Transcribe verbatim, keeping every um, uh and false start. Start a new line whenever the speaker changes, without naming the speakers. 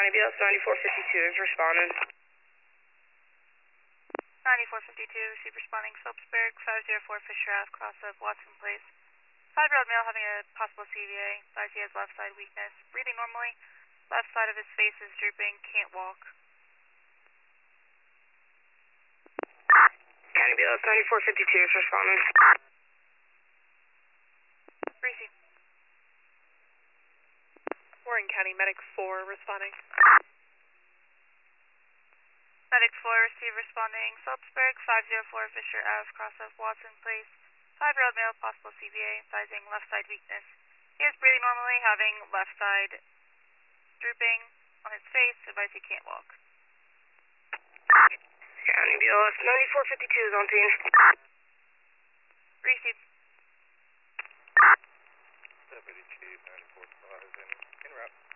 County B L S ninety-four fifty-two is responding.
ninety-four fifty-two, receive responding Phillipsburg, five zero four Fisher Ave, cross of Watson Place. Five-year-old male having a possible C V A, advised he has left side weakness, breathing normally, left side of his face is drooping, can't walk.
County B L S ninety-four fifty-two is responding.
Receive.
Warren County Medic four responding.
Medic four, receive responding Phillipsburg, five zero four Fisher Ave, cross of Watson Place. Five-year-old male, possible C V A, advising left side weakness. He is breathing normally, having left side drooping on his face, advised he can't walk.
County B L S ninety-four fifty-two is on scene.
Receive.
Deputy Chief ninety-four five in, in route.